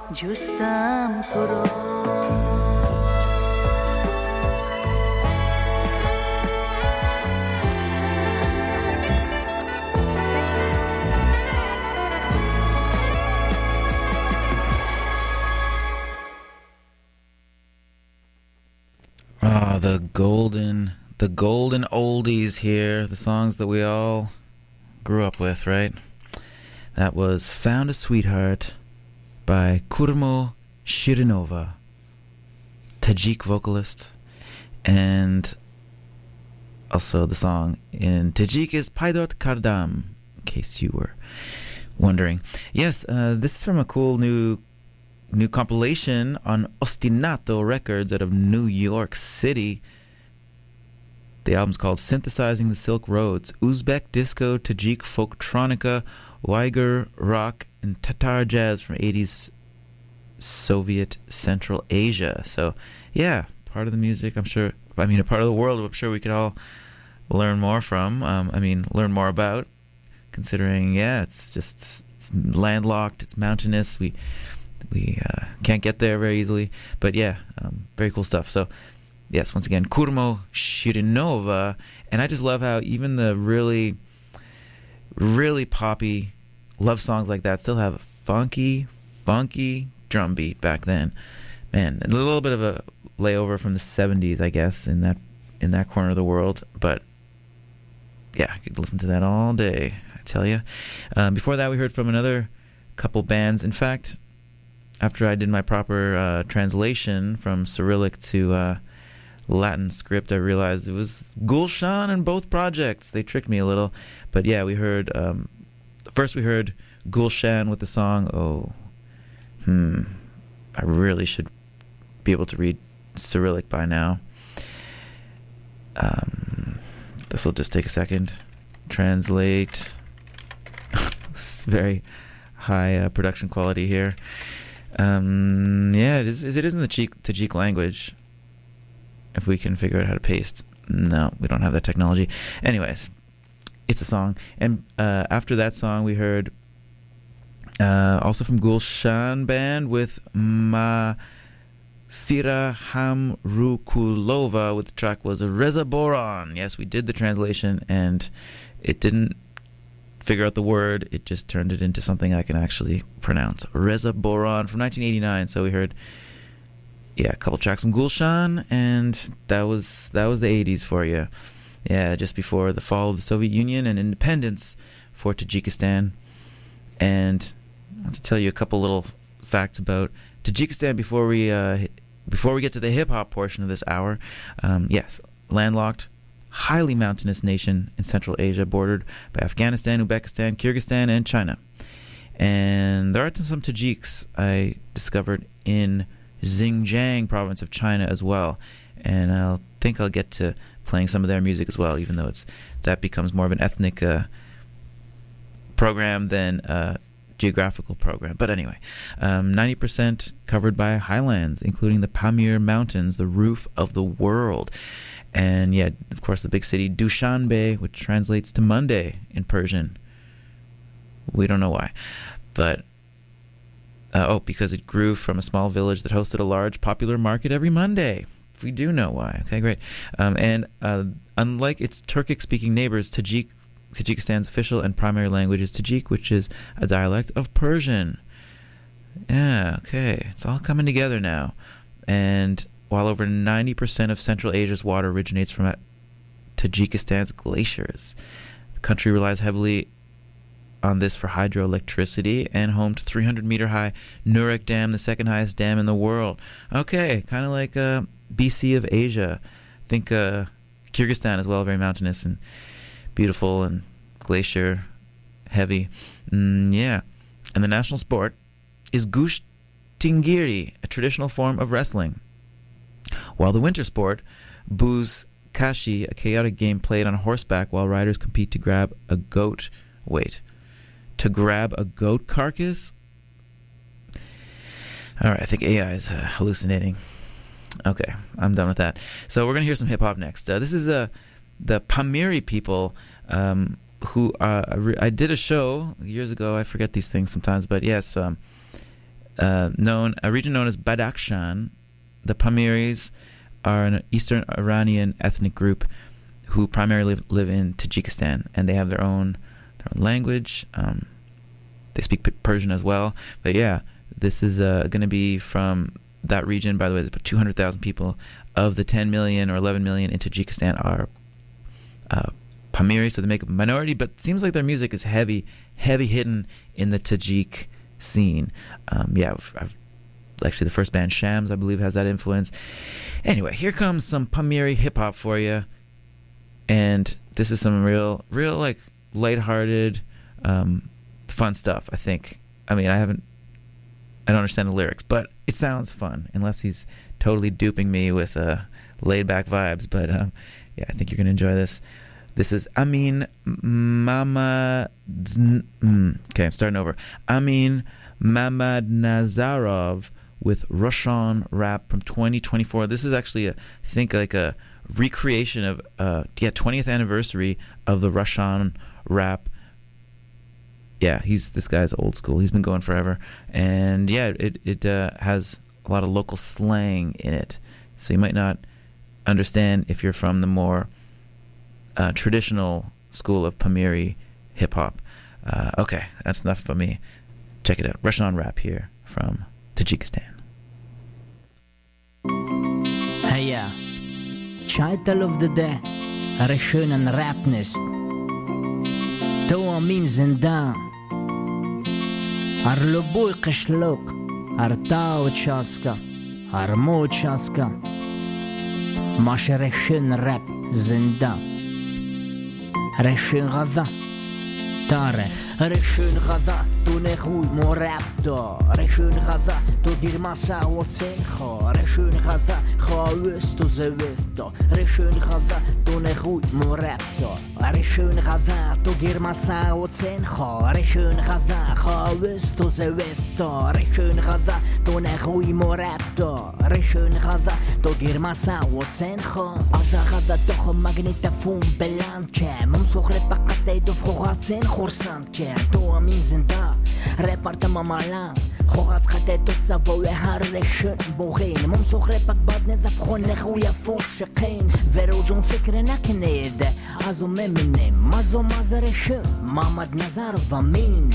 جستم تو را. Ah, the golden oldies here, the songs that we all grew up with, right? That was Found a Sweetheart by Kurmo Shirinova, Tajik vocalist, and also the song in Tajik is Paidot Kardam, in case you were wondering. Yes, this is from a cool new compilation on Ostinato Records out of New York City. The album's called Synthesizing the Silk Roads, Uzbek Disco, Tajik Folktronica, Uyghur Rock, and Tatar Jazz from 80s Soviet Central Asia. So, yeah, part of the music, a part of the world I'm sure we could all learn more from, learn more about, considering, it's landlocked, it's mountainous, we can't get there very easily, but very cool stuff. So yes, once again, Kurmo Shirinova, and I just love how even the really, really poppy love songs like that still have a funky drum beat back then. Man, a little bit of a layover from the 70s, I guess, in that corner of the world, but yeah, I could listen to that all day, I tell you. Before that, we heard from another couple bands. In fact, after I did my proper translation from Cyrillic to Latin script, I realized it was Gulshan in both projects. They tricked me a little. But yeah, we heard... first we heard Gulshan with the song, I really should be able to read Cyrillic by now. This will just take a second. Translate. It's very high production quality here. It is in the Tajik language. If we can figure out how to paste. No, we don't have that technology. Anyways, it's a song. And after that song, we heard also from Gulshan Band with Mafira Hamrukulova, with the track was Reza Boran. Yes, we did the translation, and it didn't figure out the word, it just turned it into something I can actually pronounce. Reza Boran from 1989. So we heard a couple tracks from Gulshan, and that was the 80s for you. Yeah, just before the fall of the Soviet Union and independence for Tajikistan. And I want to tell you a couple little facts about Tajikistan before we get to the hip hop portion of this hour. Yes, landlocked, highly mountainous nation in Central Asia, bordered by Afghanistan, Uzbekistan, Kyrgyzstan, and China. And there are some Tajiks I discovered in Xinjiang province of China as well. And I'll get to playing some of their music as well, even though that becomes more of an ethnic program than a geographical program. But anyway, 90% covered by highlands, including the Pamir Mountains, the roof of the world. And yeah, of course, the big city Dushanbe, which translates to Monday in Persian. We don't know why. But, because it grew from a small village that hosted a large popular market every Monday. We do know why. Okay, great. And unlike its Turkic-speaking neighbors, Tajikistan's official and primary language is Tajik, which is a dialect of Persian. Yeah, okay. It's all coming together now. And while over 90% of Central Asia's water originates from Tajikistan's glaciers, the country relies heavily on this for hydroelectricity, and home to 300-meter-high Nurek Dam, the second highest dam in the world. Okay, kind of like BC of Asia. I think Kyrgyzstan as well, very mountainous and beautiful and glacier heavy. Yeah. And the national sport is Gush Tingiri, a traditional form of wrestling. While the winter sport, Buz Kashi, a chaotic game played on horseback while riders compete to grab a goat. To grab a goat carcass? All right, I think AI is hallucinating. Okay, I'm done with that. So we're going to hear some hip-hop next. This is the Pamiri people who I did a show years ago. I forget these things sometimes, but yes, a region known as Badakhshan. The Pamiris are an Eastern Iranian ethnic group who primarily live in Tajikistan, and they have their own language. They speak Persian as well. But yeah, this is going to be from that region. By the way, there's about 200,000 people. Of the 10 million or 11 million in Tajikistan are Pamiri, so they make a minority, but it seems like their music is heavy hitting in the Tajik scene. Actually the first band, Shams, I believe, has that influence. Anyway, here comes some Pamiri hip-hop for you. And this is some real like lighthearted, fun stuff, I think. I mean, I don't understand the lyrics, but it sounds fun, unless he's totally duping me with laid-back vibes. But yeah, I think you're going to enjoy this. This is Amin Mama... Okay, I'm starting over. Amin Mamadnazarov with Russian Rap from 2024. This is actually, I think, like a recreation of 20th anniversary of the Russian Rap. Yeah, this guy's old school. He's been going forever. And yeah, it has a lot of local slang in it. So you might not understand if you're from the more traditional school of Pamiri hip-hop. Okay, that's enough for me. Check it out. Russian Rap here from Tajikistan. Heya, title of the day, schönen Rapness. To min zindan, любой кишлок, та участка, мой участка, маш schön Rap zindan, schön غذا. تاره رشون غذا تو نخوی مرب دا رشون غذا تو گیر مسا و تنخا رشون غذا خواهست و زوید دا رشون غذا تو نخوی مرب دا رشون غذا تو گیر مسا و تنخا رشون غذا خواهست و زوید دا رشون غذا تو نخوی مرب دا رشون غذا تو گیر مسا و تنخا از غذا تو خو مگنیتفون بلند که ممسخره بقت ایدو فخواتن خورسند که تو امین زنده رپارت مامالان خوات خطه تو تساوی هر رشن بوغین ممسخره بک باد ندف خونه خویا فوشقین ورو جون فکر نکنید ازو ممینه مزو مزرشن محمد نظر و مین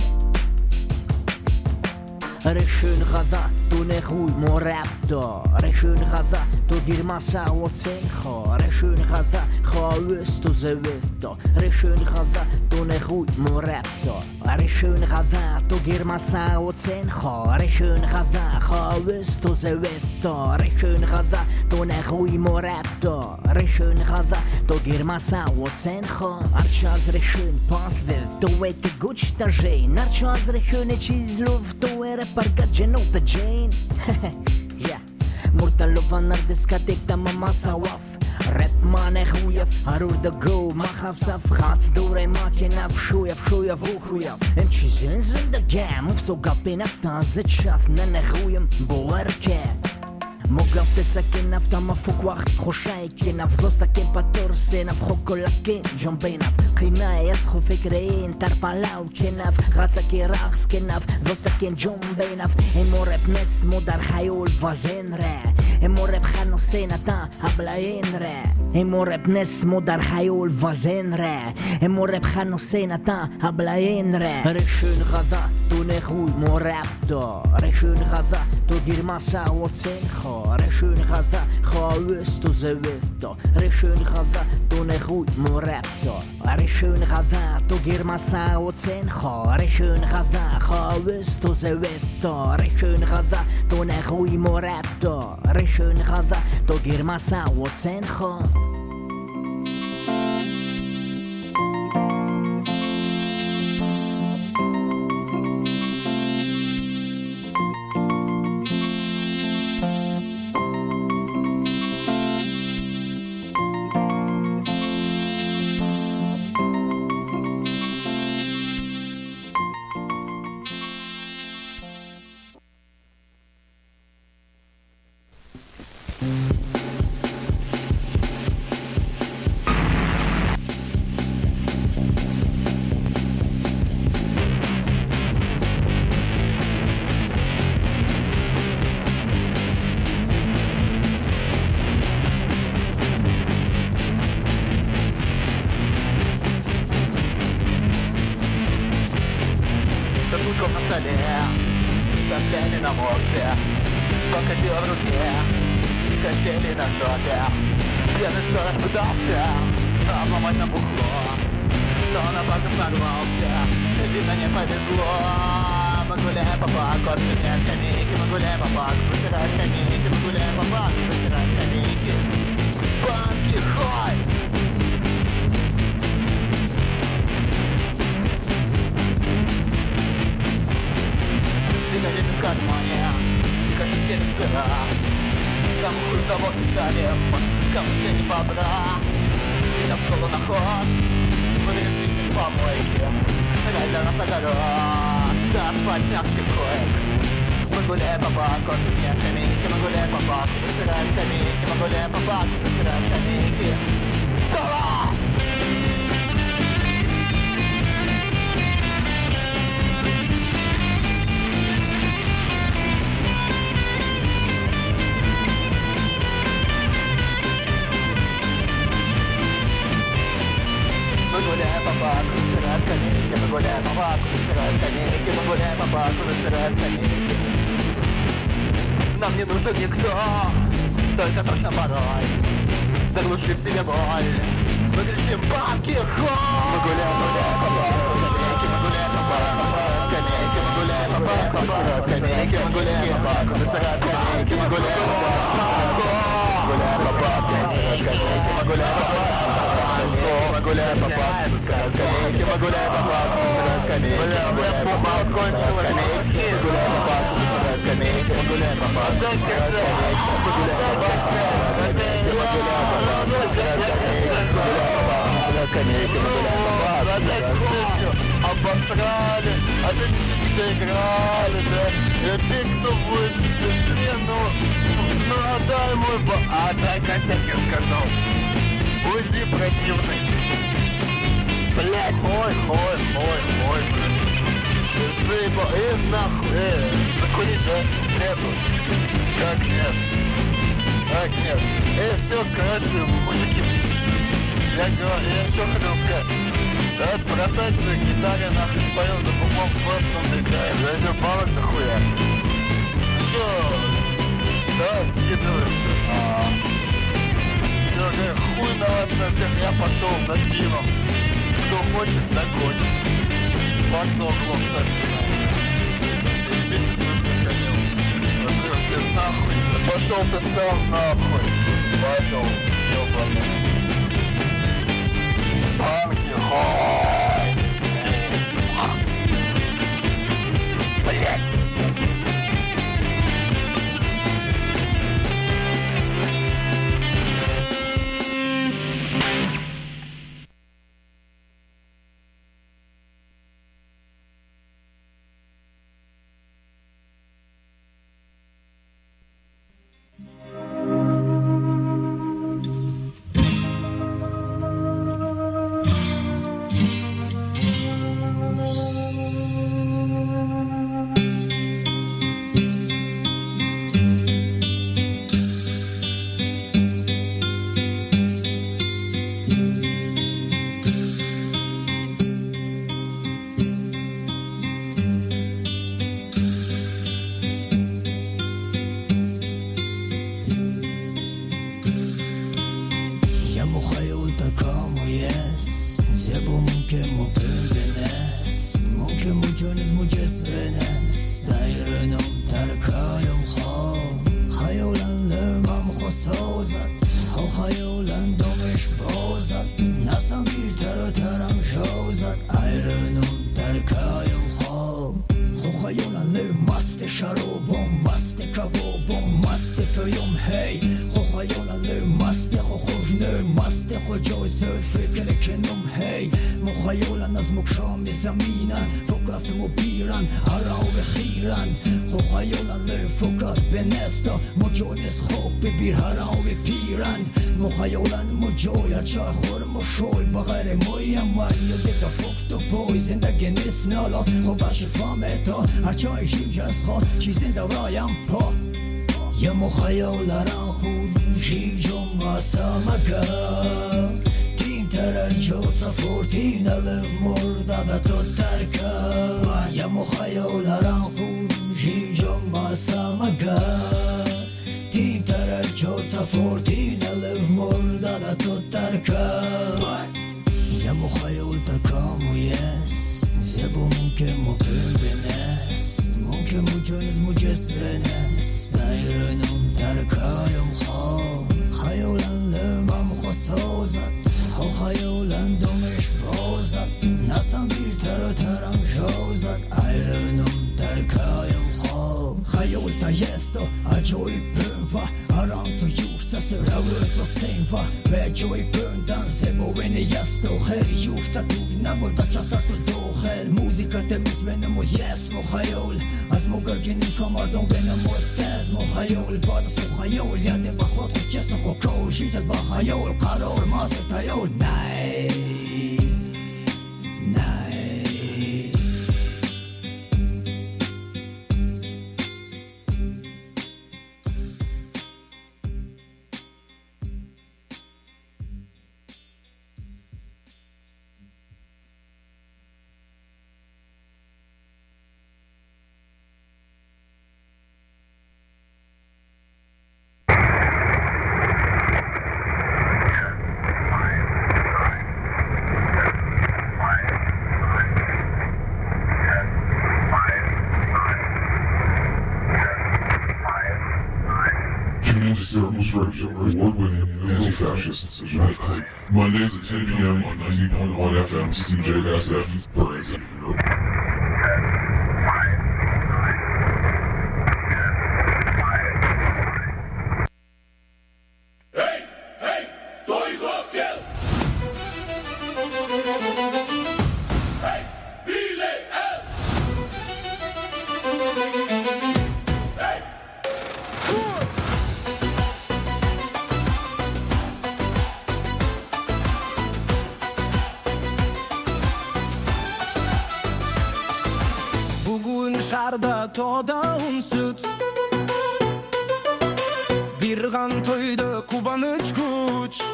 رشون غذا تو نخوی مرب دا رشون غذا تو گیر مسا و تنخا رشون غذا خواهست و زوید دا رشون غذا تو نخوی مرب دا رشون غذا تو گیر مسا و تنخا رشون غذا خواهست و زوید دا رشون غذا تو نخوی مرب دا رشون غذا تو گیر مسا و تنخا هرچه از رشون پاس دل تو ایتی گوچ تا جین هرچه از رشون چیز لوف تو اره پرگت جنوب جین yeah. مرتلو فنر دسكاتيك تما ما سواف راب ما نخويف هارور دا جو ما خاف صف غاتس دوري ما كناف شويف وخويف امشي زنزن دا جام وفسو قابين افتازت شافنا نخويم بوركات موقف تسكن نفتا ما فوق وقت خوشايكين افضوستكين باتورسين افخوكو لكين جنبيناف قيناي يسخو فكرين تربالاو كناف غاتسكي راقس كناف ضوستكين جنبيناف امورب نسمو در حيول فازين را امورب خانو سينتا ابلاين را امورب نسمو در حيول فازين را امورب خانو سينتا ابلاين را رشون غذا تو نخوي مورب دا رشون غذا تو گیر مسا و تنخا رشون غذا خواهست و زوید دا رشون غذا تو نخوی مرب دا رشون غذا تو گیر مسا و تنخا رشون غذا خواهست و زوید دا رشون غذا تو نخوی مرب دا رشون غذا تو گیر مسا و تنخا покатил в руке, скользили на жопе. Пьяный сторож пытался обломать нам бухло, но на баков нарвался, видно не повезло. Мы гуляем по парку, отменяя скамейки. Мы гуляем по парку, засирая скамейки. Мы гуляем по парку, засирая скамейки. Банки, хой! Сигареты в кармане, кошельки в дыра. Кому хуй в завод ставим, кому тени бобра. Идем в школу на ход, вырезли помойки. Рай для нас огород, да асфальт мягкий коек. Мы гуляем по парку, отменяя скамейки. Мы гуляем по парку, засирая скамейки. Мы гуляем по парку, засирая скамейки. Стола! Мы гуляем по парку, засирая скамейки. Мы гуляем по парку, засирая скамейки. Мы гуляем по парку, засирая скамейки. Нам не нужен никто, только точно порой, заглушив себе боль. Мы кричим «Банки, хой!» Мы гуляем по парку, скамейки. Мы гуляем по парку, засирая скамейки. Мы гуляем по парку, засирая скамейки. Мы гуляем по парку, засирая скамейки. Мы гуляем по парку, засирая скамейки. Мы гуляем по парку. Мы гуляем по парку, засирая скамейки. Мы гуляем по парку, засирая скамейки. Мы гуляем по парку, засирая скамейки. Мы гуляем по парку, засирая скамейки. Мы гуляем по парку, засирая скамейки. Мы гуляем по парку, засирая скамейки. Мы гуляем по парку, обосрали, опять доиграли, да. И опять кто будет себе, ну отдай мой отдай косяк, я сказал. Уйди, противный. Блять, хой, блядь. Заебал, нахуй, закурить, да? Нету. Как нет? Все, короче, мужики. Я что хотел сказать? Давайте бросайте на гитаре, нахуй, поем за бухлом, спорт, там заиграем. Да идем бабок нахуя. Что? Давай, скидывайся. Все, хуй на вас на всех, я пошел за пивом. Кто хочет, догонит. Бак за углом, сами знаете. Любите своих коней. Смотрю, все нахуй. Пошел ты сам нахуй. Пошел, ебаный. Банки, хой. Блять. هرچای شیج از خواه چیزی دورایم پا یه مخیالران خود شیجم واسمکا تیم ترجو صفورتین الف مرده تو ترکا یه مخیالران خود شیجم واسمکا fortuna mordada tuttarka يا مخيل تركام وياس زبو ممكن بناس ممكن مجنز مجسر ناس دايرنم تركا يوم خيولا لما مخصوصت خيولا دمش بوزت ناسم bir tarım jozat ayrınım terka yum خيول تايستو اجوي بنفا ارانتو يوشتا سراوتو سينفا بجوي بندان سبو بني يستو خير يوشتا توي نبودا چاتاتو دو خير موزيكا تمس بنمو يسمو خيول از موگرگني خماردون بنمو استزمو خيول بادسو خيول ياده بخود خود چسو خوكو شيتت بخيول قرار ماسر تايول ناي award-winning anti-fascist night. Mondays at 10 p.m. on 90.1 FM CJSF Brazen. Şarda toda unsut Bir gan toyda kubanıç kuç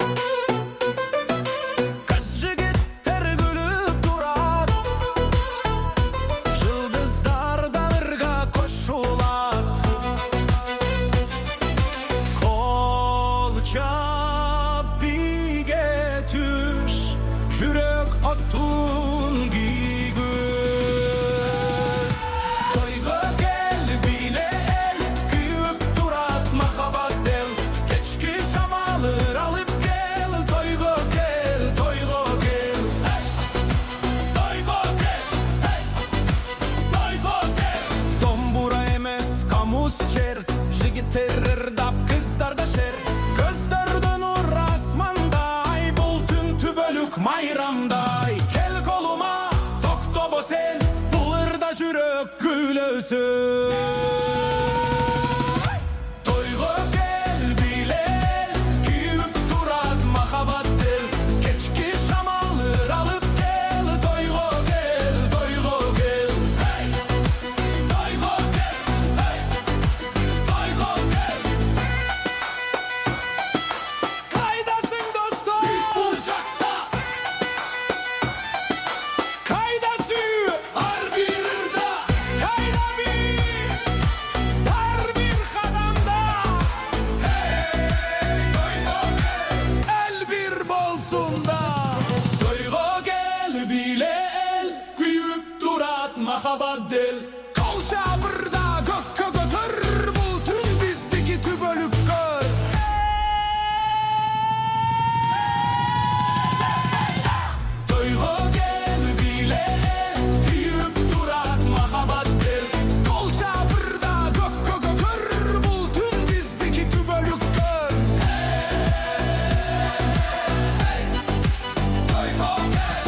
Kız jigitler gülüp durat Yıldızlar dağırga koşulat Kol çap bige tüş Jürek attun terror dap kızlar da şer Gözlerden nur asmanday Bultun tübölük mayramday Kel koluma doktobo sen Bulurda jürek gülösün Toygo gel bilel Kiyüp durat mahabat del Keçki şamalır alıp gel Toygo gel, toygo gel Hey, toygo gel, hey Kaydasın dostum Biz bulacakta Kaydası harbirda Kayda bir Dar bir kadamda Hey Toygo gel El bir bolsunda Toygo gel bile el Kuyup durat mahabat del Kolça burada gökkö götür Bultun bizdeki tübölük gör Toygo gel bile el Kuyup durat mahabat del Kolça burada gökkö götür Bultun bizdeki tübölük gör Toygo gel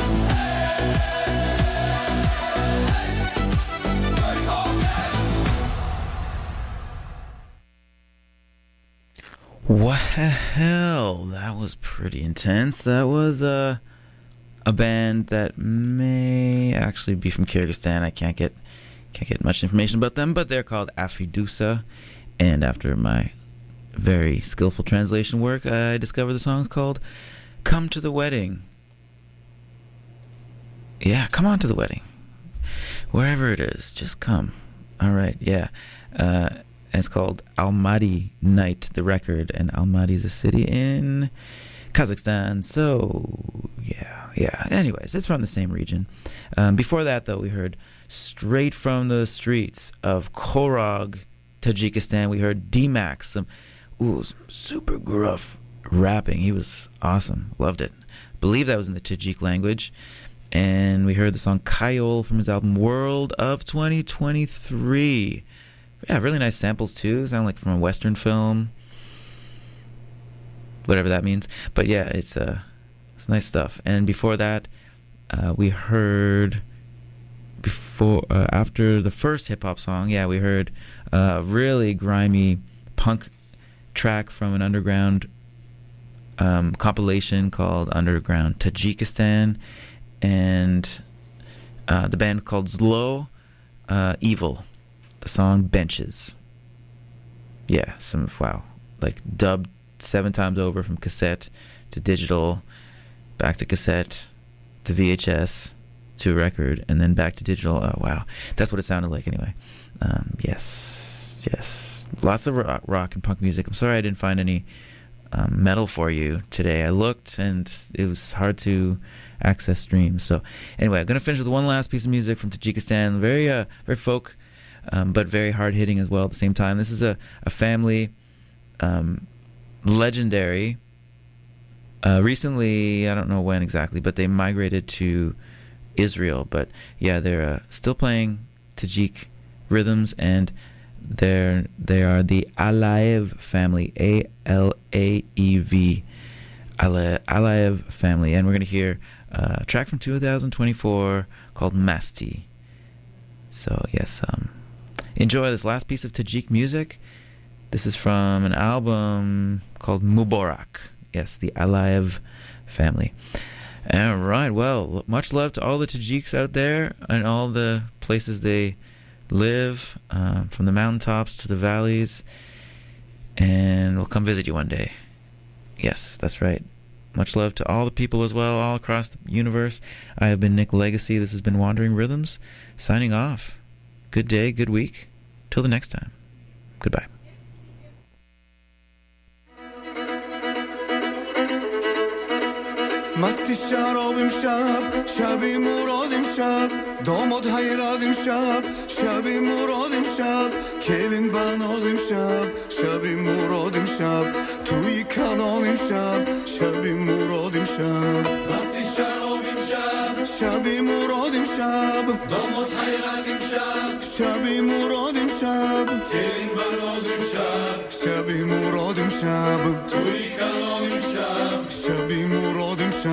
What the hell? That was pretty intense. That was a band that may actually be from Kyrgyzstan. I can't get much information about them, but they're called Afidusa. And after my very skillful translation work, I discovered the song called "Come to the Wedding." Yeah, come on to the wedding. Wherever it is, just come. All right, yeah. And it's called Almaty Night, the record. And Almaty is a city in Kazakhstan. So, yeah. Anyways, it's from the same region. Before that, though, we heard straight from the streets of Korog, Tajikistan. We heard D-Max, some super gruff rapping. He was awesome. Loved it. Believe that was in the Tajik language. And we heard the song Kayol from his album World of 2023. Yeah, really nice samples too. Sound like from a Western film. Whatever that means. But yeah, it's nice stuff. And before that, we heard after the first hip-hop song, we heard a really grimy punk track from an underground compilation called Underground Tajikistan, and the band called Zlo Evil. The song Benches. Yeah, like dubbed 7 times over from cassette to digital, back to cassette to VHS to record, and then back to digital. Oh wow, that's what it sounded like anyway. Yes, lots of rock and punk music. I'm sorry I didn't find any metal for you today. I looked and it was hard to access streams. So anyway, I'm gonna finish with one last piece of music from Tajikistan. Very folk, but very hard hitting as well at the same time. This is a family, legendary. Recently, I don't know when exactly, but they migrated to Israel. But yeah, they're still playing Tajik rhythms, and they are the Alaev family, Alaev, Alaev family, and we're gonna hear a track from 2024 called Masti. So yes, enjoy this last piece of Tajik music. This is from an album called Mubarak. Yes, the Alaev family. All right, well, much love to all the Tajiks out there and all the places they live, from the mountaintops to the valleys, and we'll come visit you one day. Yes, that's right. Much love to all the people as well, all across the universe. I have been Nick Legacy. This has been Wandering Rhythms, signing off. Good day, good week. Till the next time. Goodbye. مستی شراب امشب شبی مراد امشب داماد حیرت امشب شبی مراد امشب کلین بناز امشب شبی مراد امشب توی کلان امشب شبی مراد امشب مستی شراب امشب شبی مراد امشب داماد حیرت امشب شبی مراد امشب کلین بناز امشب شبی مراد امشب توی کلان امشب شبی مراد امشب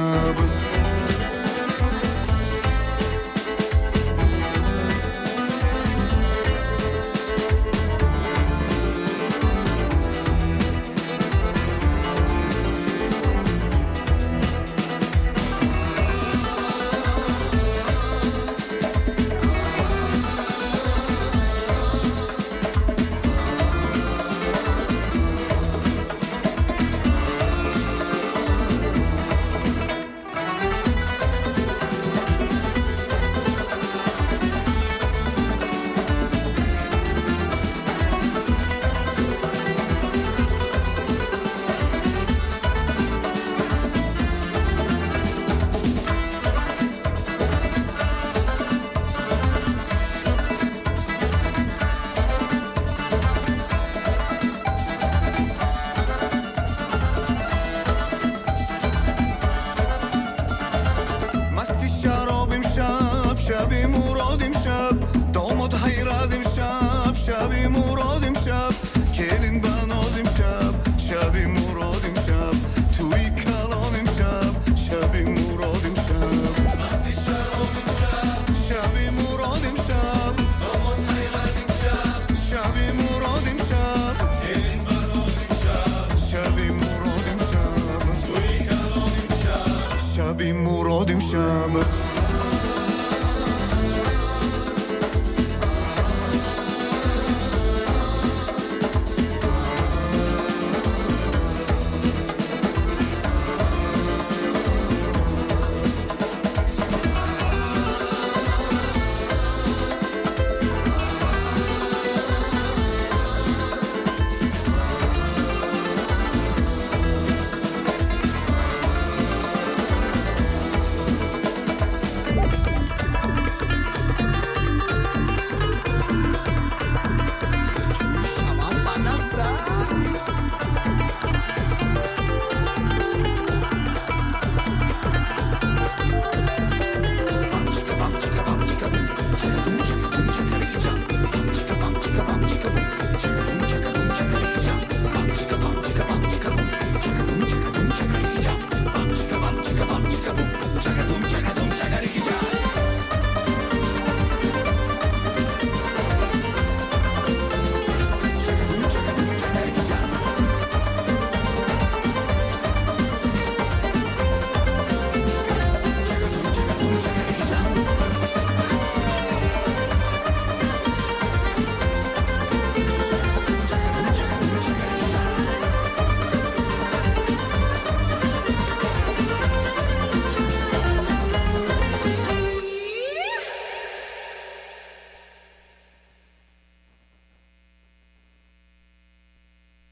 شبی مراد امشب